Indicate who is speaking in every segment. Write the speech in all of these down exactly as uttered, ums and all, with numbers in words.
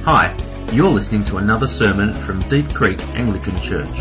Speaker 1: Hi, you're listening to another sermon from Deep Creek Anglican Church.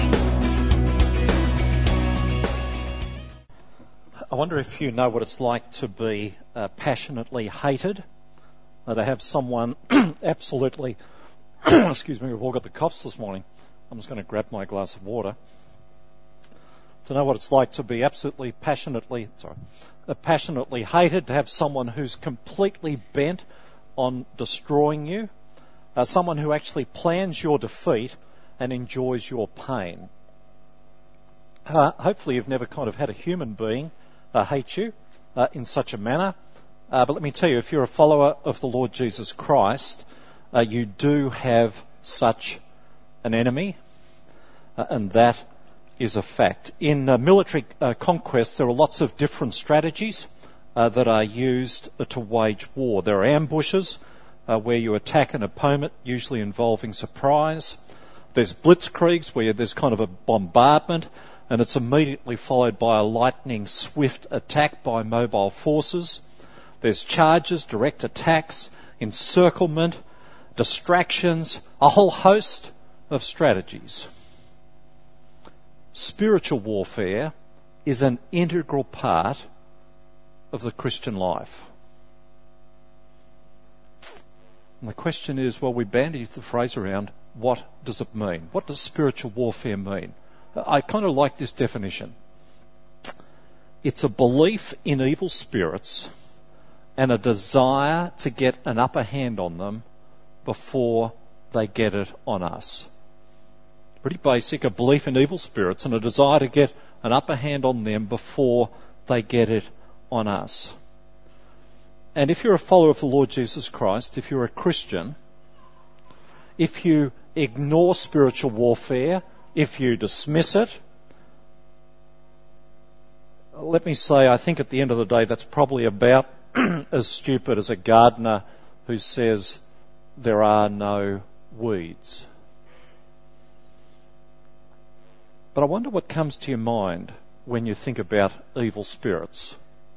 Speaker 2: I wonder if you know what it's like to be uh, passionately hated, uh, to have someone absolutely, excuse me, we've all got the coughs this morning. I'm just going to grab my glass of water. To know what it's like to be absolutely passionately, sorry, uh, passionately hated, to have someone who's completely bent on destroying you, uh, someone who actually plans your defeat and enjoys your pain. Uh, hopefully you've never kind of had a human being uh, hate you uh, in such a manner. Uh, but let me tell you, if you're a follower of the Lord Jesus Christ, uh, you do have such an enemy, uh, and that is a fact. In uh, military uh, conquest, there are lots of different strategies uh, that are used uh, to wage war. There are ambushes uh, where you attack an opponent, usually involving surprise. There's blitzkriegs where there's kind of a bombardment, and it's immediately followed by a lightning swift attack by mobile forces. There's charges, direct attacks, encirclement, distractions, a whole host of strategies. Spiritual warfare is an integral part of the Christian life. And the question is, well, we bandy the phrase around, what does it mean? What does spiritual warfare mean? I kind of like this definition. It's a belief in evil spirits and a desire to get an upper hand on them before they get it on us. Pretty basic, a belief in evil spirits and a desire to get an upper hand on them before they get it on us. And if you're a follower of the Lord Jesus Christ, if you're a Christian, if you ignore spiritual warfare, if you dismiss it, let me say, I think at the end of the day, that's probably about as stupid as a gardener who says there are no weeds. But I wonder what comes to your mind when you think about evil spirits.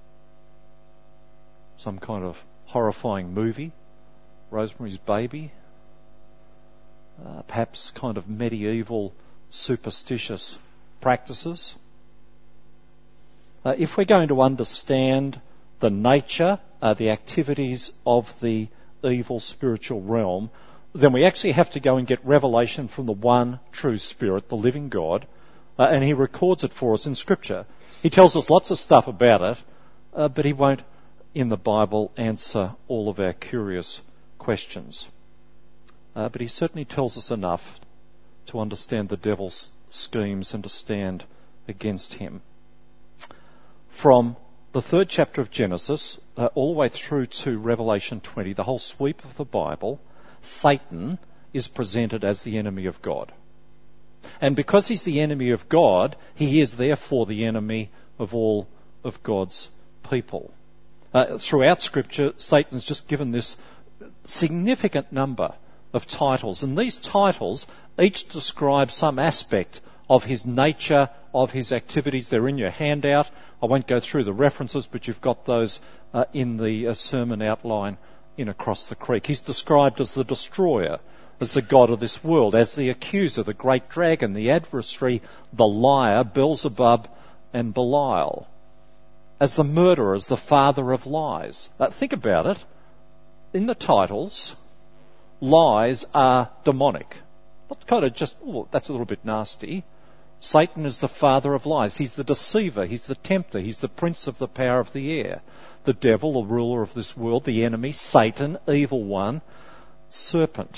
Speaker 2: Some kind of horrifying movie, Rosemary's Baby, uh, perhaps kind of medieval superstitious practices. Uh, if we're going to understand the nature, uh, the activities of the evil spiritual realm, then we actually have to go and get revelation from the one true Spirit, the living God, uh, and He records it for us in Scripture. He tells us lots of stuff about it, uh, but He won't, in the Bible, answer all of our curious questions. Uh, but He certainly tells us enough to understand the devil's schemes and to stand against him. From the third chapter of Genesis, uh, all the way through to Revelation twenty, the whole sweep of the Bible, Satan is presented as the enemy of God. And because he's the enemy of God, he is therefore the enemy of all of God's people. Uh, throughout Scripture, Satan's just given this significant number of titles, and these titles each describe some aspect of his nature, of his activities. They're in your handout. I won't go through the references, but you've got those uh, in the uh, sermon outline in Across the Creek. He's described as the destroyer, as the god of this world, as the accuser, the great dragon, the adversary, the liar, Beelzebub and Belial, as the murderer, as the father of lies. Uh, think about it. In the titles, lies are demonic. Not kind of just, oh, that's a little bit nasty. Satan is the father of lies. He's the deceiver. He's the tempter. He's the prince of the power of the air. The devil, the ruler of this world, the enemy, Satan, evil one, serpent.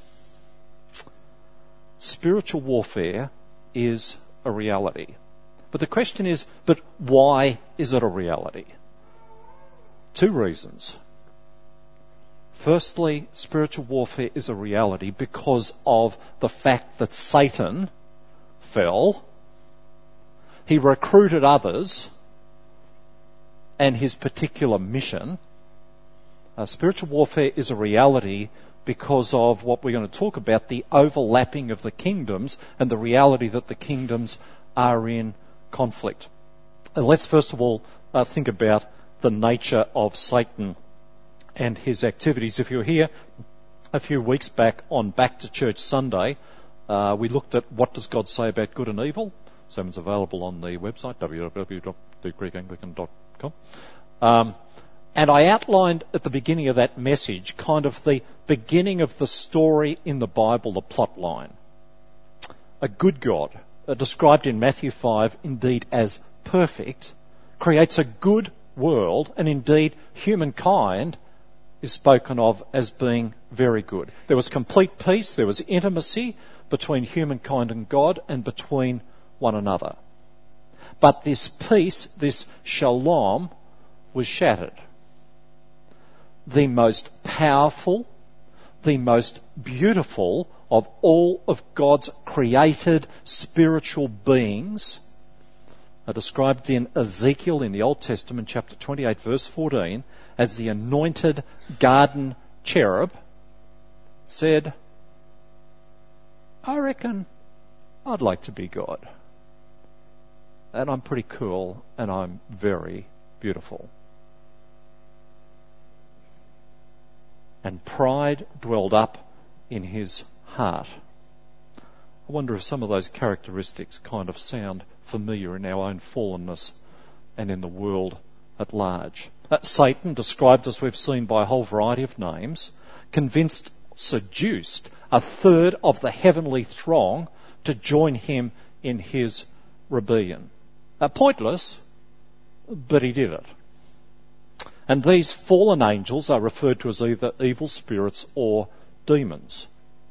Speaker 2: Spiritual warfare is a reality. But the question is, but why is it a reality? Two reasons. Firstly, spiritual warfare is a reality because of the fact that Satan fell. He recruited others and his particular mission. Uh, spiritual warfare is a reality because of what we're going to talk about, the overlapping of the kingdoms and the reality that the kingdoms are in conflict. And let's first of all uh, think about the nature of Satan and his activities. If you're here A few weeks back on Back to Church Sunday, uh, we looked at what does God say about good and evil. Sermon's available on the website, w w w dot deep creek anglican dot com. Um, and I outlined at the beginning of that message kind of the beginning of the story in the Bible, the plot line. A good God, uh, described in Matthew five indeed as perfect, creates a good world, and indeed humankind is spoken of as being very good. There was complete peace, there was intimacy between humankind and God and between one another. But this peace, this shalom, was shattered. The most powerful, the most beautiful of all of God's created spiritual beings are described in Ezekiel in the Old Testament, chapter twenty-eight, verse fourteen, as the anointed garden cherub, said, I reckon I'd like to be God. And I'm pretty cool, and I'm very beautiful. And pride dwelled up in his heart. I wonder if some of those characteristics kind of sound familiar in our own fallenness and in the world at large. Uh, Satan, described as we've seen by a whole variety of names, convinced, seduced a third of the heavenly throng to join him in his rebellion. Uh, pointless, but he did it. And these fallen angels are referred to as either evil spirits or demons.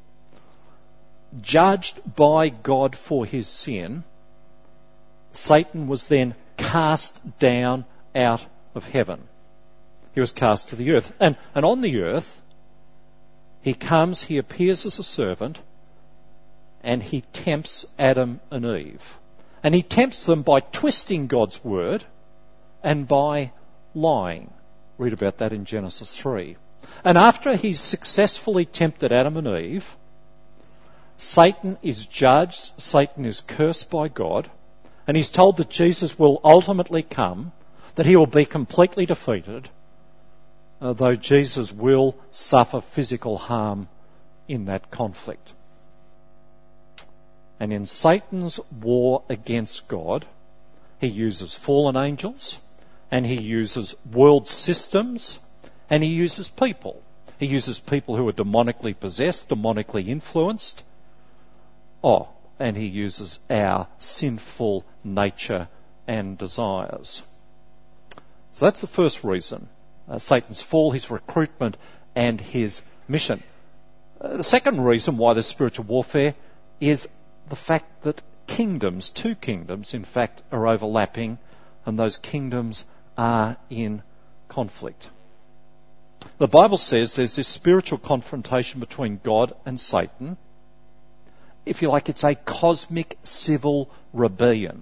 Speaker 2: Judged by God for his sin, Satan was then cast down out of heaven. He was cast to the earth. And, and on the earth, he comes, he appears as a servant, and he tempts Adam and Eve. And he tempts them by twisting God's word and by lying. Read about that in Genesis three. And after he's successfully tempted Adam and Eve, Satan is judged, Satan is cursed by God, and he's told that Jesus will ultimately come, that he will be completely defeated, uh, though Jesus will suffer physical harm in that conflict. And in Satan's war against God, he uses fallen angels, and he uses world systems, and he uses people. He uses people who are demonically possessed, demonically influenced. Oh, and he uses our sinful nature and desires. So that's the first reason. Uh, Satan's fall, his recruitment, and his mission. Uh, the second reason why there's spiritual warfare is the fact that kingdoms, two kingdoms, in fact, are overlapping, and those kingdoms are in conflict. The Bible says there's this spiritual confrontation between God and Satan. If you like, it's a cosmic civil rebellion.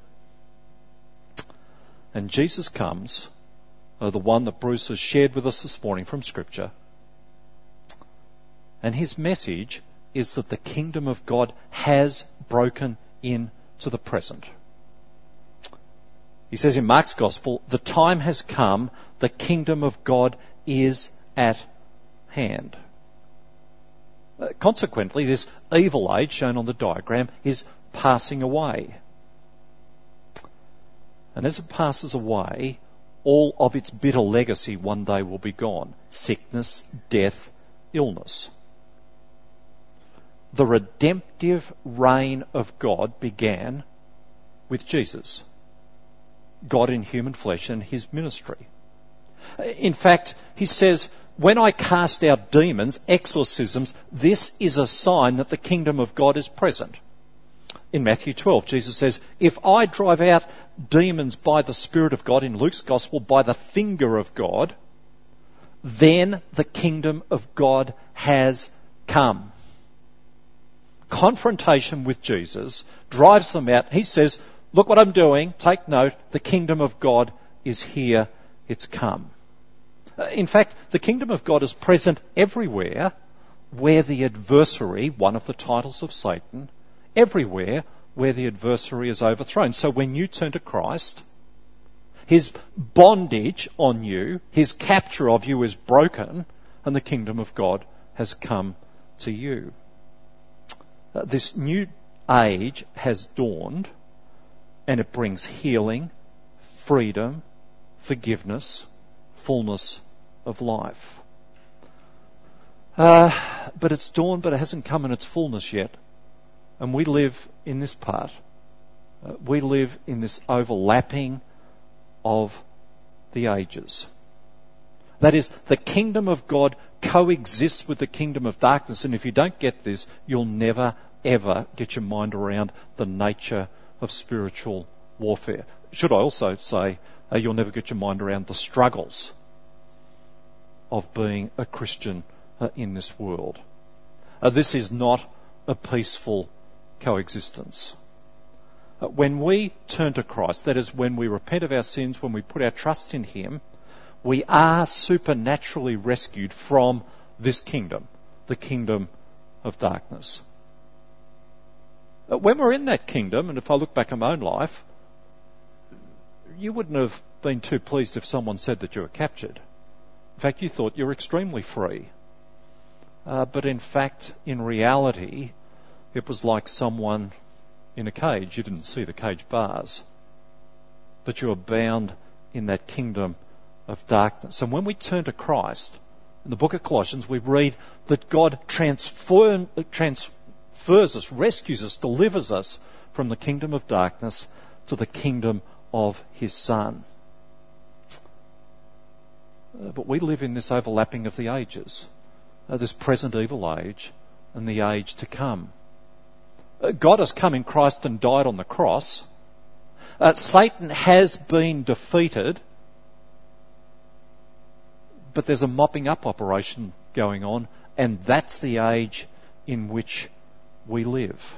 Speaker 2: And Jesus comes, uh, the one that Bruce has shared with us this morning from Scripture, and his message is that the kingdom of God has broken into the present. He says in Mark's Gospel, the time has come, the kingdom of God is at hand. Uh, consequently, this evil age shown on the diagram is passing away. And as it passes away, all of its bitter legacy one day will be gone. Sickness, death, illness. The redemptive reign of God began with Jesus, God in human flesh and his ministry. In fact, he says, when I cast out demons, exorcisms, this is a sign that the kingdom of God is present. In Matthew twelve, Jesus says, if I drive out demons by the Spirit of God, in Luke's Gospel, by the finger of God, then the kingdom of God has come. Confrontation with Jesus drives them out. He says, look what I'm doing, take note, the kingdom of God is here, it's come. In fact, the kingdom of God is present everywhere where the adversary, one of the titles of Satan, everywhere where the adversary is overthrown. So when you turn to Christ, his bondage on you, his capture of you is broken, and the kingdom of God has come to you. Uh, this new age has dawned, and it brings healing, freedom, forgiveness, fullness of life. Uh, but it's dawned, but it hasn't come in its fullness yet. And we live in this part. Uh, we live in this overlapping of the ages. That is, the kingdom of God coexists with the kingdom of darkness. And if you don't get this, you'll never, ever get your mind around the nature of spiritual warfare. Should I also say, uh, you'll never get your mind around the struggles of being a Christian uh, in this world. Uh, this is not a peaceful coexistence. Uh, when we turn to Christ, that is, when we repent of our sins, when we put our trust in Him, we are supernaturally rescued from this kingdom, the kingdom of darkness. Uh, when we're in that kingdom, and if I look back at my own life, you wouldn't have been too pleased if someone said that you were captured. In fact, you thought you were extremely free. Uh, but in fact, in reality, it was like someone in a cage. You didn't see the cage bars, but you were bound in that kingdom of darkness. And when we turn to Christ, in the book of Colossians, we read that God transform, transfers us, rescues us, delivers us from the kingdom of darkness to the kingdom of His Son. Uh, but we live in this overlapping of the ages, uh, this present evil age and the age to come. Uh, God has come in Christ and died on the cross. Uh, Satan has been defeated, but there's a mopping up operation going on, and that's the age in which we live.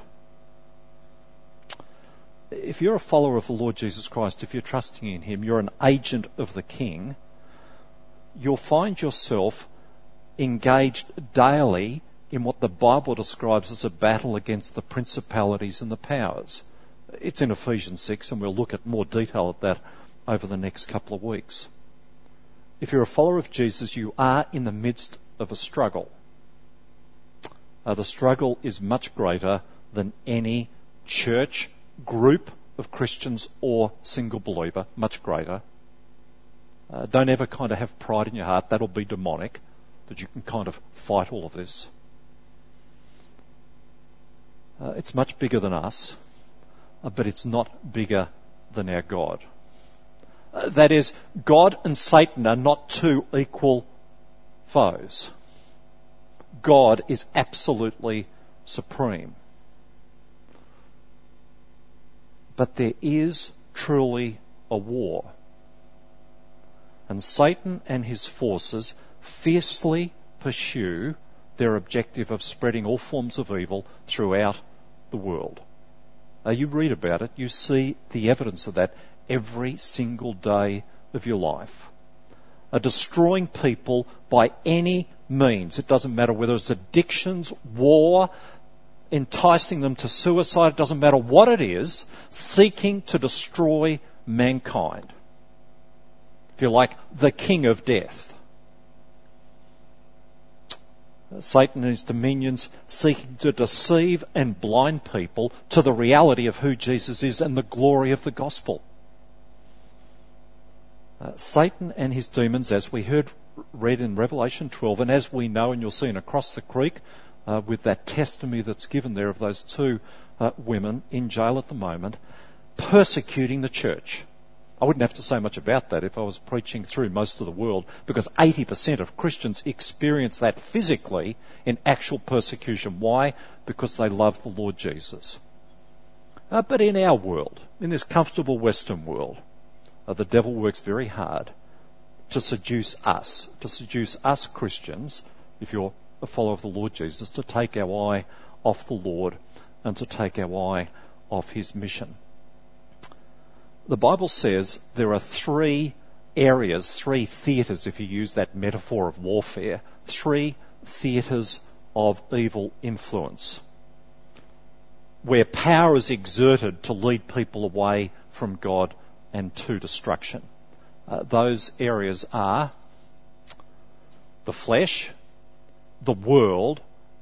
Speaker 2: If you're a follower of the Lord Jesus Christ, if you're trusting in Him, you're an agent of the King, you'll find yourself engaged daily in what the Bible describes as a battle against the principalities and the powers. It's in Ephesians six, and we'll look at more detail at that over the next couple of weeks. If you're a follower of Jesus, you are in the midst of a struggle. Uh, the struggle is much greater than any church group of Christians or single believer, much greater. Uh, don't ever kind of have pride in your heart. That'll be demonic, that you can kind of fight all of this. Uh, it's much bigger than us, uh, but it's not bigger than our God. Uh, that is, God and Satan are not two equal foes. God is absolutely supreme. But there is truly a war. And Satan and his forces fiercely pursue their objective of spreading all forms of evil throughout the world. Uh, you read about it, you see the evidence of that every single day of your life. Uh, destroying people by any means. It doesn't matter whether it's addictions, war, enticing them to suicide, it doesn't matter what it is, seeking to destroy mankind. If you like, the king of death. Satan and his dominions seeking to deceive and blind people to the reality of who Jesus is and the glory of the gospel. Uh, Satan and his demons, as we heard read in Revelation twelve, and as we know, and you'll see in Across the Creek, uh, with that testimony that's given there of those two uh, women in jail at the moment, persecuting the church. I wouldn't have to say much about that if I was preaching through most of the world, because eighty percent of Christians experience that physically in actual persecution. Why? Because they love the Lord Jesus. Uh, but in our world, in this comfortable Western world, uh, the devil works very hard to seduce us, to seduce us Christians, if you're a follower of the Lord Jesus, to take our eye off the Lord and to take our eye off His mission. The Bible says there are three areas, three theatres, if you use that metaphor of warfare, three theatres of evil influence, where power is exerted to lead people away from God and to destruction. Uh, those areas are the flesh, the world,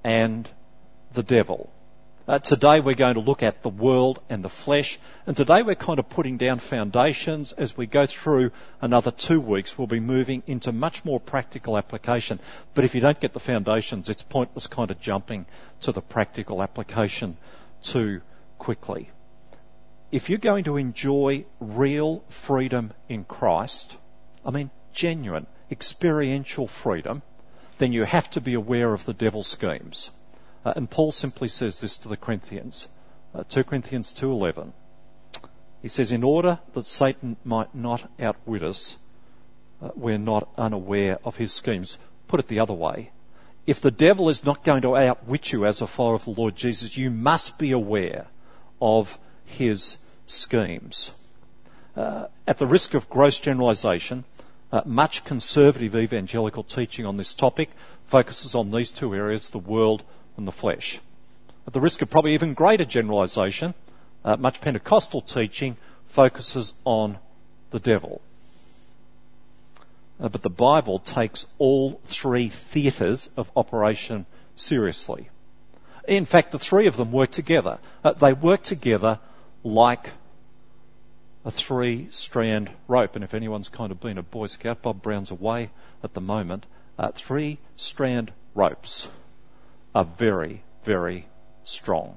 Speaker 2: and the devil. Uh, today we're going to look at the world and the flesh, and today we're kind of putting down foundations. As we go through another two weeks, we'll be moving into much more practical application. But if you don't get the foundations, it's pointless kind of jumping to the practical application too quickly. If you're going to enjoy real freedom in Christ, I mean genuine, experiential freedom, then you have to be aware of the devil's schemes. Uh, and Paul simply says this to the Corinthians, uh, two Corinthians two eleven. He says, in order that Satan might not outwit us, uh, we're not unaware of his schemes. Put it the other way. If the devil is not going to outwit you as a follower of the Lord Jesus, you must be aware of his schemes. Uh, at the risk of gross generalisation, uh, much conservative evangelical teaching on this topic focuses on these two areas, the world and the flesh. At the risk of probably even greater generalisation, uh, much Pentecostal teaching focuses on the devil. Uh, but the Bible takes all three theatres of operation seriously. In fact, the three of them work together. Uh, they work together like a three-strand rope. And if anyone's kind of been a Boy Scout, Bob Brown's away at the moment. Uh, three-strand ropes are very, very strong.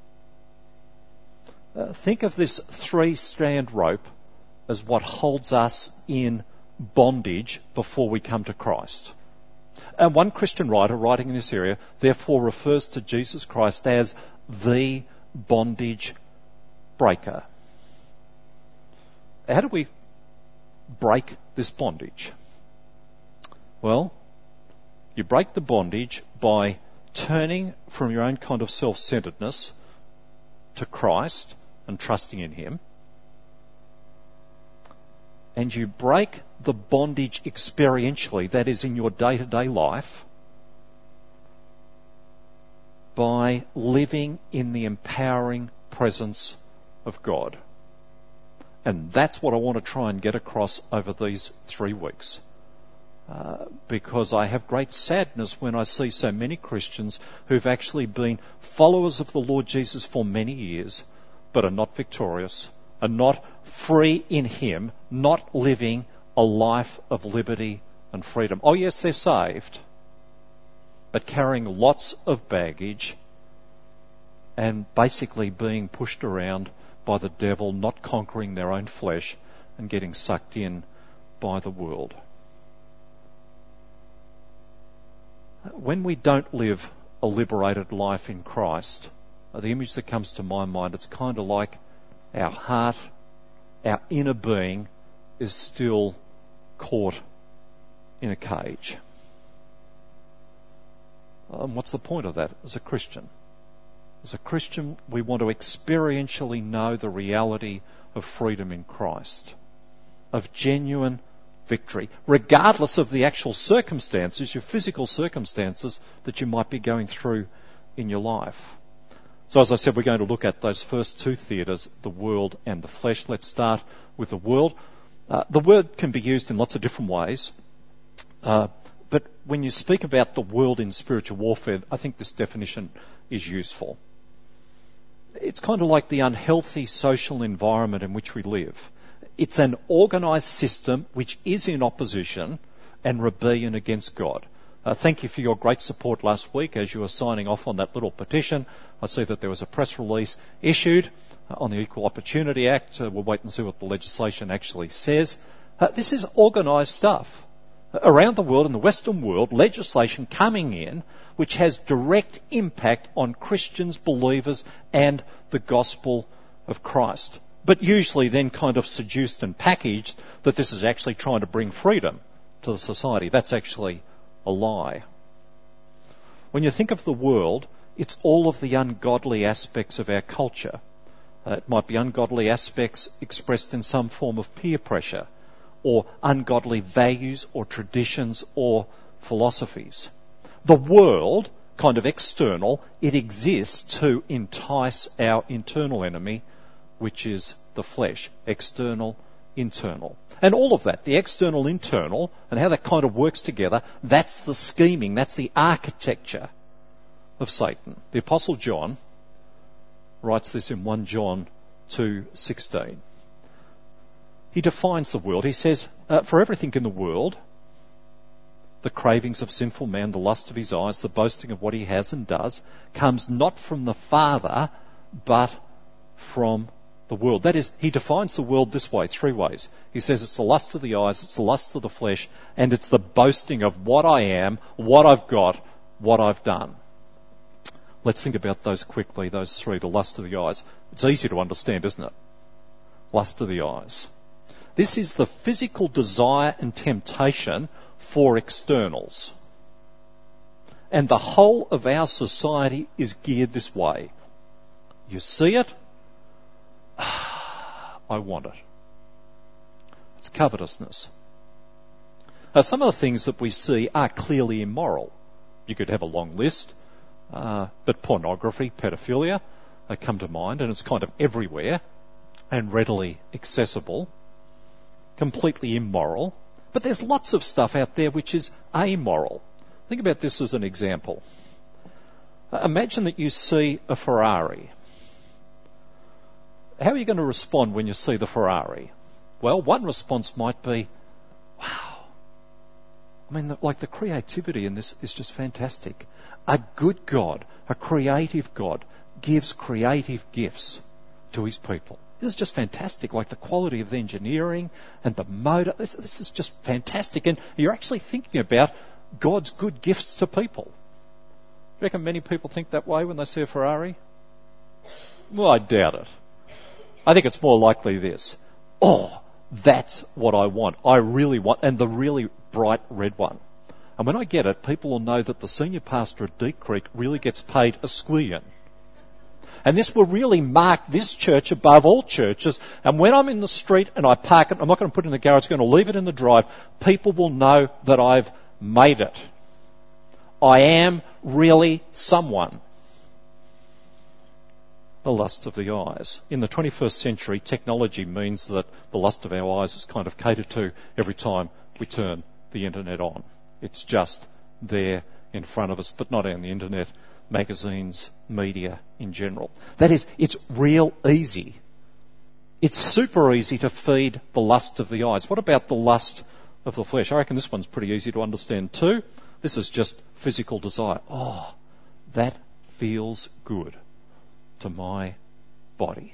Speaker 2: Uh, think of this three-strand rope as what holds us in bondage before we come to Christ. And one Christian writer writing in this area therefore refers to Jesus Christ as the bondage breaker. How do we break this bondage? Well, you break the bondage by turning from your own kind of self-centeredness to Christ and trusting in him. And you break the bondage experientially, that is in your day-to-day life, by living in the empowering presence of God. And that's what I want to try and get across over these three weeks. Uh, because I have great sadness when I see so many Christians who've actually been followers of the Lord Jesus for many years, but are not victorious, are not free in him, not living a life of liberty and freedom. Oh yes, they're saved, but carrying lots of baggage and basically being pushed around by the devil, not conquering their own flesh and getting sucked in by the world. When we don't live a liberated life in Christ, the image that comes to my mind, it's kind of like our heart, our inner being is still caught in a cage. And what's the point of that as a Christian? As a Christian, we want to experientially know the reality of freedom in Christ, of genuine victory, regardless of the actual circumstances, your physical circumstances that you might be going through in your life. So as I said, we're going to look at those first two theatres, the world and the flesh. Let's start with the world. Uh, the word can be used in lots of different ways, uh, but when you speak about the world in spiritual warfare, I think this definition is useful. It's kind of like the unhealthy social environment in which we live. It's an organised system which is in opposition and rebellion against God. Uh, thank you for your great support last week as you were signing off on that little petition. I see that there was a press release issued uh, on the Equal Opportunity Act. Uh, we'll wait and see what the legislation actually says. Uh, this is organised stuff. Uh, around the world, in the Western world, legislation coming in which has direct impact on Christians, believers, and the gospel of Christ. But usually then kind of seduced and packaged that this is actually trying to bring freedom to the society. That's actually a lie. When you think of the world, it's all of the ungodly aspects of our culture. Uh, it might be ungodly aspects expressed in some form of peer pressure, or ungodly values or traditions or philosophies. The world, kind of external, it exists to entice our internal enemy, which is the flesh, external, internal. And all of that, the external, internal, and how that kind of works together, that's the scheming, that's the architecture of Satan. The Apostle John writes this in First John two sixteen. He defines the world. He says, uh, for everything in the world, the cravings of sinful man, the lust of his eyes, the boasting of what he has and does, comes not from the Father, but from the world. That is, he defines the world this way, three ways. He says it's the lust of the eyes, it's the lust of the flesh, and it's the boasting of what I am, what I've got, what I've done. Let's think about those quickly, those three, the lust of the eyes. It's easy to understand, isn't it? Lust of the eyes. This is the physical desire and temptation for externals. And the whole of our society is geared this way. You see it, I want it. It's covetousness. Now, some of the things that we see are clearly immoral. You could have a long list, uh, but pornography, pedophilia, they come to mind, and it's kind of everywhere and readily accessible. Completely immoral. But there's lots of stuff out there which is amoral. Think about this as an example. Uh, imagine that you see a Ferrari. How are you going to respond when you see the Ferrari? Well, one response might be, wow. I mean, the, like the creativity in this is just fantastic. A good God, a creative God, gives creative gifts to his people. This is just fantastic, like the quality of the engineering and the motor. This, this is just fantastic. And you're actually thinking about God's good gifts to people. You reckon many people think that way when they see a Ferrari? Well, I doubt it. I think it's more likely this. Oh, that's what I want. I really want, and the really bright red one. And when I get it, people will know that the senior pastor at Deep Creek really gets paid a squillion. And this will really mark this church above all churches. And when I'm in the street and I park it, I'm not going to put it in the garage, I'm going to leave it in the drive, people will know that I've made it. I am really someone. The lust of the eyes. In the twenty-first century, technology means that the lust of our eyes is kind of catered to every time we turn the internet on. It's just there in front of us, but not on the internet. Magazines, media in general. That is, it's real easy. It's super easy to feed the lust of the eyes. What about the lust of the flesh? I reckon this one's pretty easy to understand too. This is just physical desire. Oh, that feels good to my body.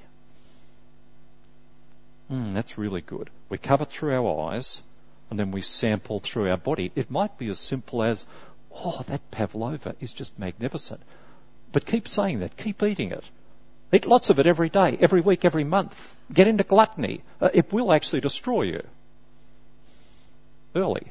Speaker 2: Mm, that's really good. We cover through our eyes and then we sample through our body. It might be as simple as, oh, that pavlova is just magnificent. But keep saying that. Keep eating it. Eat lots of it every day, every week, every month. Get into gluttony. Uh, it will actually destroy you. Early.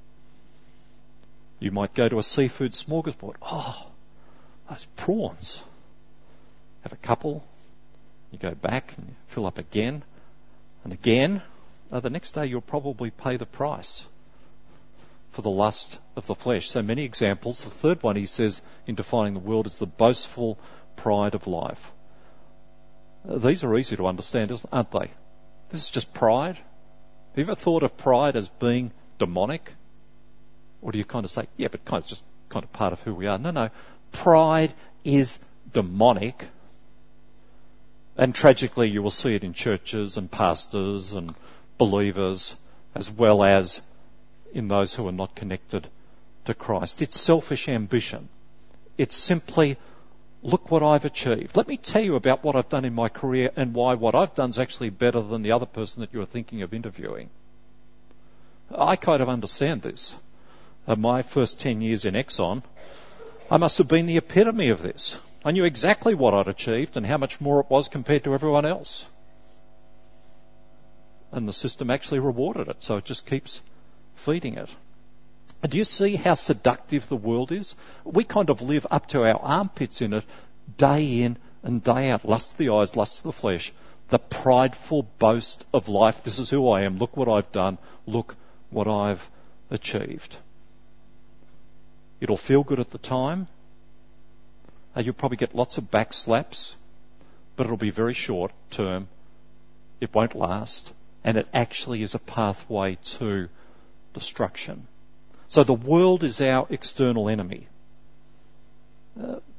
Speaker 2: You might go to a seafood smorgasbord. Oh, those prawns. Have a couple. You go back and you fill up again and again. Uh, the next day you'll probably pay the price for the lust of the flesh. So many examples. The third one, he says, in defining the world, is the boastful pride of life. Uh, these are easy to understand, aren't they? This is just pride. Have you ever thought of pride as being demonic? Or do you kind of say, yeah, but kind of just kind of part of who we are? No, no. Pride is demonic. And tragically, you will see it in churches and pastors and believers, as well as in those who are not connected to Christ. It's selfish ambition. It's simply, look what I've achieved. Let me tell you about what I've done in my career and why what I've done is actually better than the other person that you are thinking of interviewing. I kind of understand this. Uh, my first ten years in Exxon, I must have been the epitome of this. I knew exactly what I'd achieved and how much more it was compared to everyone else. And the system actually rewarded it, so it just keeps feeding it. And do you see how seductive the world is? We kind of live up to our armpits in it day in and day out. Lust of the eyes, lust of the flesh. The prideful boast of life. This is who I am. Look what I've done. Look what I've achieved. It'll feel good at the time. Uh, you'll probably get lots of back slaps, but it'll be very short term. It won't last. And it actually is a pathway to destruction. So the world is our external enemy. Uh,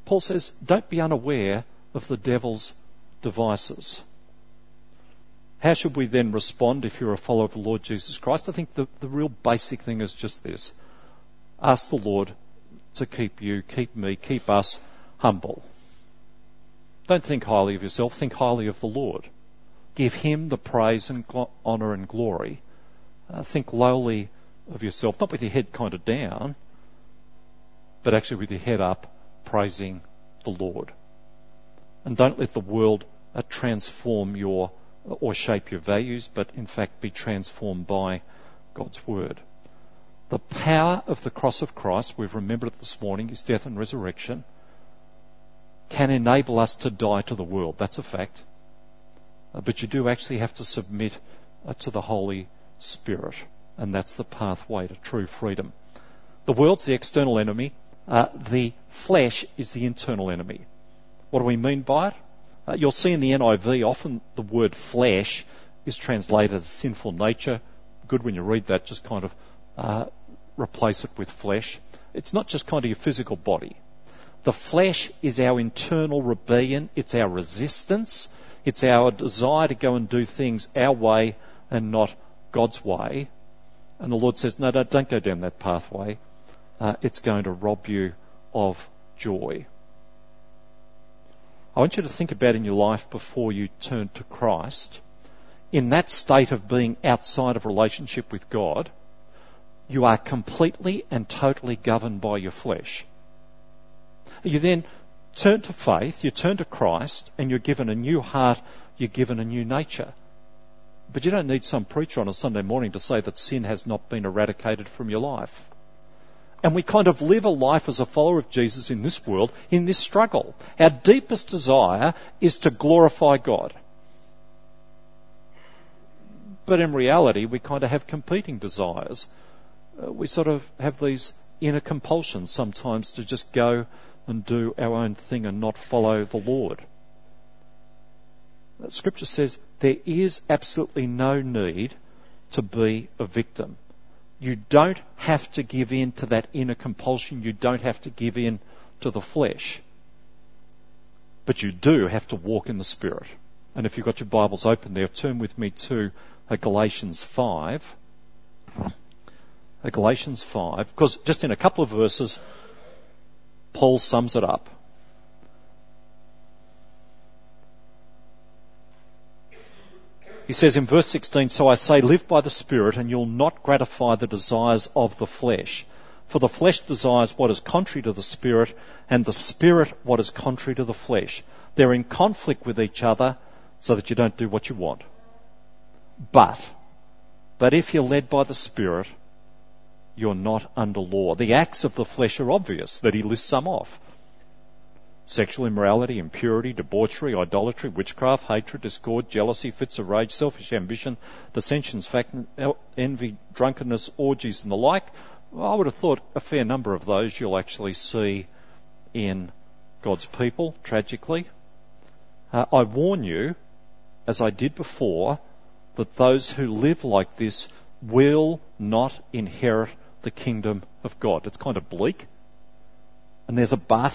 Speaker 2: Paul says, don't be unaware of the devil's devices. How should we then respond if you're a follower of the Lord Jesus Christ? I think the, the real basic thing is just this. Ask the Lord to keep you, keep me, keep us humble. Don't think highly of yourself, think highly of the Lord. Give him the praise and gl- honour and glory. Uh, think lowly of yourself, not with your head kind of down, but actually with your head up, praising the Lord. And don't let the world uh, transform your or shape your values, but in fact be transformed by God's word. The power of the cross of Christ, we've remembered it this morning, his death and resurrection, can enable us to die to the world. That's a fact. Uh, but you do actually have to submit uh, to the Holy Spirit, and that's the pathway to true freedom. The world's the external enemy. Uh, the flesh is the internal enemy. What do we mean by it? Uh, you'll see in the N I V often the word flesh is translated as sinful nature. Good when you read that, just kind of uh, replace it with flesh. It's not just kind of your physical body. The flesh is our internal rebellion. It's our resistance. It's our desire to go and do things our way and not God's way. And the Lord says, no, don't, don't go down that pathway. Uh, it's going to rob you of joy. I want you to think about in your life before you turn to Christ. In that state of being outside of relationship with God, you are completely and totally governed by your flesh. You then turn to faith, you turn to Christ, and you're given a new heart, you're given a new nature. But you don't need some preacher on a Sunday morning to say that sin has not been eradicated from your life. And we kind of live a life as a follower of Jesus in this world, in this struggle. Our deepest desire is to glorify God. But in reality, we kind of have competing desires. Uh, we sort of have these inner compulsions sometimes to just go and do our own thing and not follow the Lord. Scripture says there is absolutely no need to be a victim. You don't have to give in to that inner compulsion. You don't have to give in to the flesh. But you do have to walk in the Spirit. And if you've got your Bibles open there, turn with me to uh, Galatians five. Uh, Galatians five, because just in a couple of verses, Paul sums it up. He says in verse sixteen, so I say, live by the Spirit, and you'll not gratify the desires of the flesh. For the flesh desires what is contrary to the Spirit, and the Spirit what is contrary to the flesh. They're in conflict with each other, so that you don't do what you want. But, but if you're led by the Spirit, you're not under law. The acts of the flesh are obvious, that he lists some off. Sexual immorality, impurity, debauchery, idolatry, witchcraft, hatred, discord, jealousy, fits of rage, selfish ambition, dissensions, envy, drunkenness, orgies and the like. Well, I would have thought a fair number of those you'll actually see in God's people, tragically. Uh, I warn you, as I did before, that those who live like this will not inherit the kingdom of God. It's kind of bleak. And there's a but.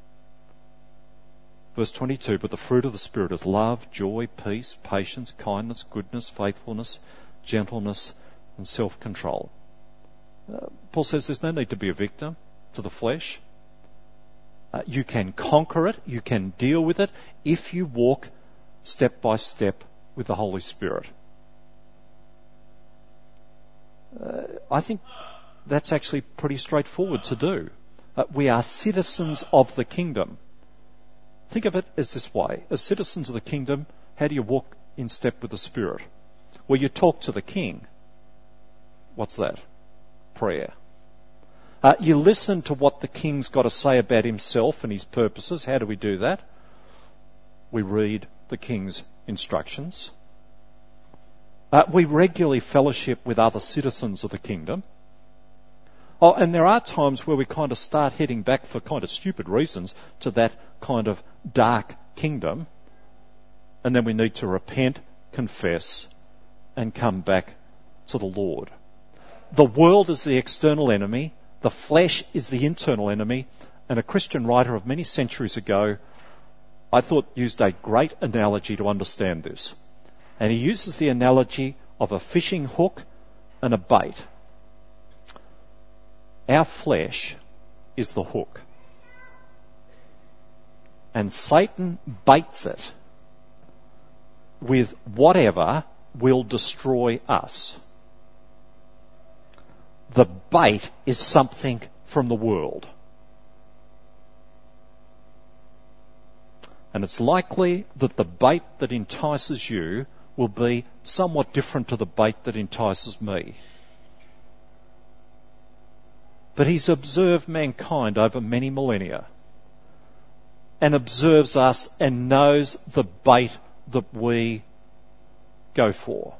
Speaker 2: Verse twenty-two, but the fruit of the Spirit is love, joy, peace, patience, kindness, goodness, faithfulness, gentleness, and self-control. Uh, Paul says there's no need to be a victim to the flesh. Uh, you can conquer it, you can deal with it, if you walk step by step with the Holy Spirit. Uh, I think that's actually pretty straightforward to do. Uh, we are citizens of the kingdom. Think of it as this way. As citizens of the kingdom, how do you walk in step with the Spirit? Well, you talk to the King. What's that? Prayer. Uh, you listen to what the King's got to say about himself and his purposes. How do we do that? We read the King's instructions. Uh, we regularly fellowship with other citizens of the kingdom. Oh, and there are times where we kind of start heading back for kind of stupid reasons to that kind of dark kingdom. And then we need to repent, confess, and come back to the Lord. The world is the external enemy. The flesh is the internal enemy. And a Christian writer of many centuries ago, I thought, used a great analogy to understand this. And he uses the analogy of a fishing hook and a bait. Our flesh is the hook. And Satan baits it with whatever will destroy us. The bait is something from the world. And it's likely that the bait that entices you will be somewhat different to the bait that entices me. But he's observed mankind over many millennia and observes us and knows the bait that we go for.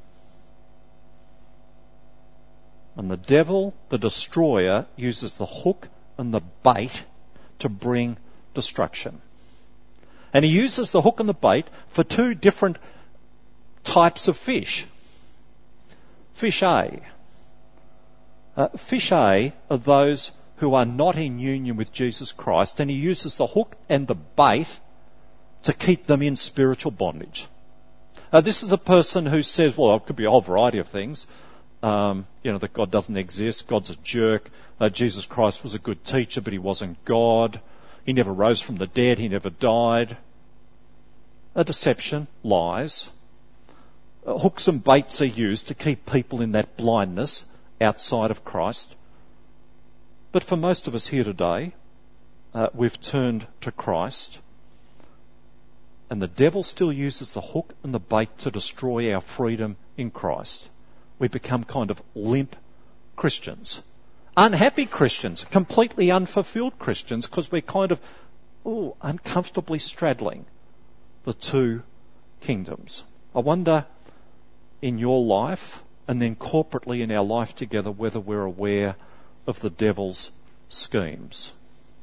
Speaker 2: And the devil, the destroyer, uses the hook and the bait to bring destruction. And he uses the hook and the bait for two different types of fish. Fish A. Uh, fish A are those who are not in union with Jesus Christ, and he uses the hook and the bait to keep them in spiritual bondage. Uh, this is a person who says, well, it could be a whole variety of things. Um, you know, that God doesn't exist, God's a jerk, uh, Jesus Christ was a good teacher, but he wasn't God. He never rose from the dead, he never died. A deception, lies. Uh, hooks and baits are used to keep people in that blindness outside of Christ. But for most of us here today, uh, we've turned to Christ. And the devil still uses the hook and the bait to destroy our freedom in Christ. We become kind of limp Christians. Unhappy Christians, completely unfulfilled Christians, because we're kind of ooh, uncomfortably straddling the two kingdoms. I wonder in your life and then corporately in our life together whether we're aware of the devil's schemes.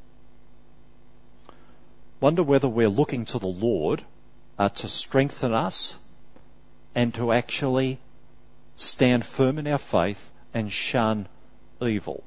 Speaker 2: Wonder whether we're looking to the Lord uh, to strengthen us and to actually stand firm in our faith and shun evil.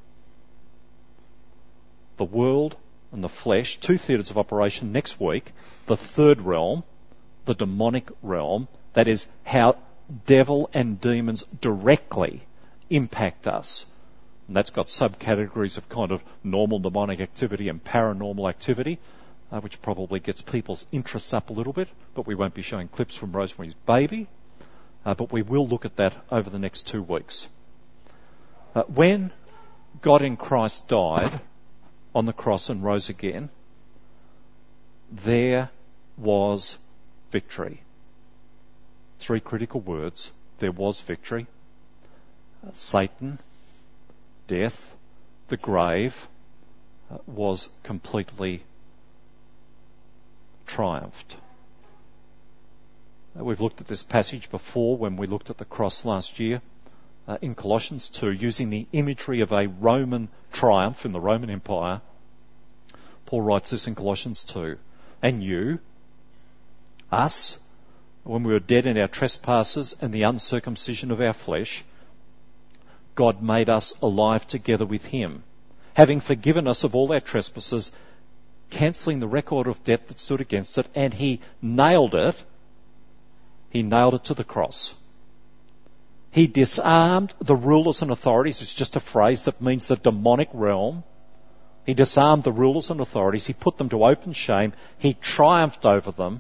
Speaker 2: The world and the flesh, two theatres of operation next week. The third realm, the demonic realm, that is how devil and demons directly impact us. And that's got subcategories of kind of normal demonic activity and paranormal activity, uh, which probably gets people's interests up a little bit, but we won't be showing clips from Rosemary's Baby. Uh, but we will look at that over the next two weeks. Uh, when God in Christ died on the cross and rose again, there was victory. Three critical words. There was victory. Uh, Satan, death, the grave uh, was completely triumphed. Uh, we've looked at this passage before when we looked at the cross last year uh, in Colossians two, using the imagery of a Roman triumph in the Roman Empire. Paul writes this in Colossians two. And you, us, when we were dead in our trespasses and the uncircumcision of our flesh, God made us alive together with him, having forgiven us of all our trespasses, cancelling the record of debt that stood against it, and he nailed it He nailed it to the cross. He disarmed the rulers and authorities. It's just a phrase that means the demonic realm. He disarmed the rulers and authorities. He put them to open shame. He triumphed over them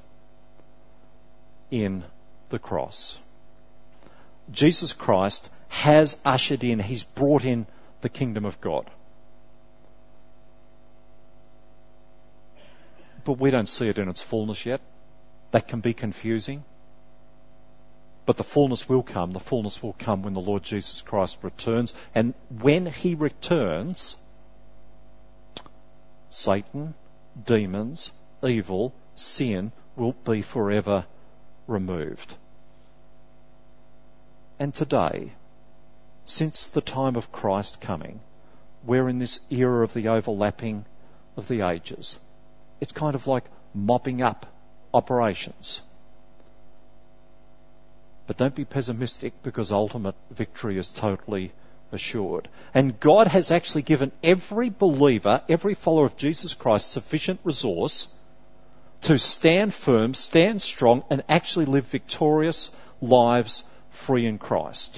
Speaker 2: in the cross. Jesus Christ has ushered in, he's brought in the kingdom of God. But we don't see it in its fullness yet. That can be confusing. But the fullness will come. The fullness will come when the Lord Jesus Christ returns. And when he returns, Satan, demons, evil, sin will be forever removed. And today, since the time of Christ coming, we're in this era of the overlapping of the ages. It's kind of like mopping up operations. But don't be pessimistic, because ultimate victory is totally assured. And God has actually given every believer, every follower of Jesus Christ, sufficient resource to stand firm, stand strong, and actually live victorious lives free in Christ.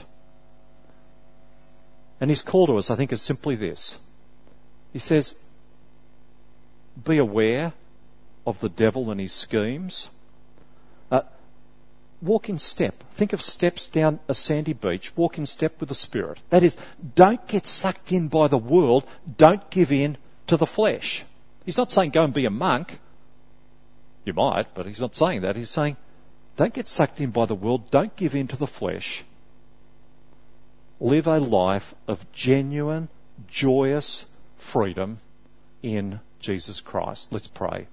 Speaker 2: And his call to us, I think, is simply this. He says, be aware of the devil and his schemes. Uh, walk in step. Think of steps down a sandy beach. Walk in step with the Spirit. That is, don't get sucked in by the world. Don't give in to the flesh. He's not saying go and be a monk. You might, but he's not saying that. He's saying don't get sucked in by the world. Don't give in to the flesh. Live a life of genuine, joyous freedom in Jesus Christ. Let's pray.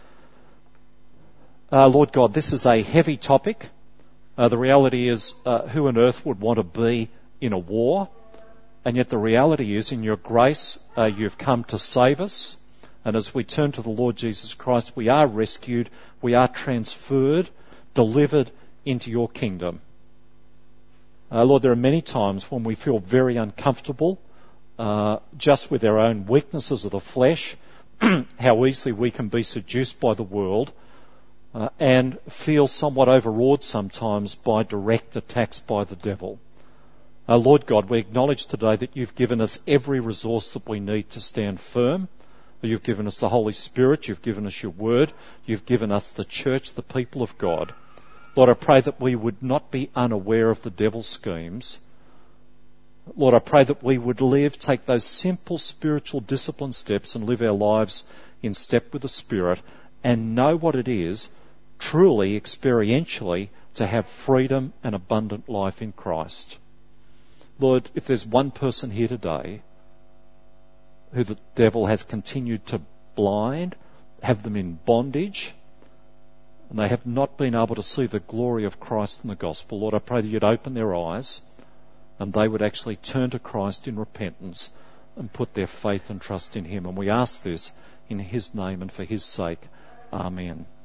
Speaker 2: Uh, Lord God, this is a heavy topic. Uh, the reality is, uh, who on earth would want to be in a war? And yet the reality is, in your grace, uh, you've come to save us. And as we turn to the Lord Jesus Christ, we are rescued, we are transferred, delivered into your kingdom. Uh, Lord, there are many times when we feel very uncomfortable, uh, just with our own weaknesses of the flesh, how easily we can be seduced by the world, uh, and feel somewhat overawed sometimes by direct attacks by the devil. Uh, Lord God, we acknowledge today that you've given us every resource that we need to stand firm. You've given us the Holy Spirit, you've given us your word, you've given us the church, the people of God. Lord, I pray that we would not be unaware of the devil's schemes. Lord, I pray that we would live, take those simple spiritual discipline steps and live our lives in step with the Spirit and know what it is, truly, experientially, to have freedom and abundant life in Christ. Lord, if there's one person here today who the devil has continued to blind, have them in bondage, and they have not been able to see the glory of Christ in the gospel, Lord, I pray that you'd open their eyes and they would actually turn to Christ in repentance and put their faith and trust in him. And we ask this in his name and for his sake. Amen.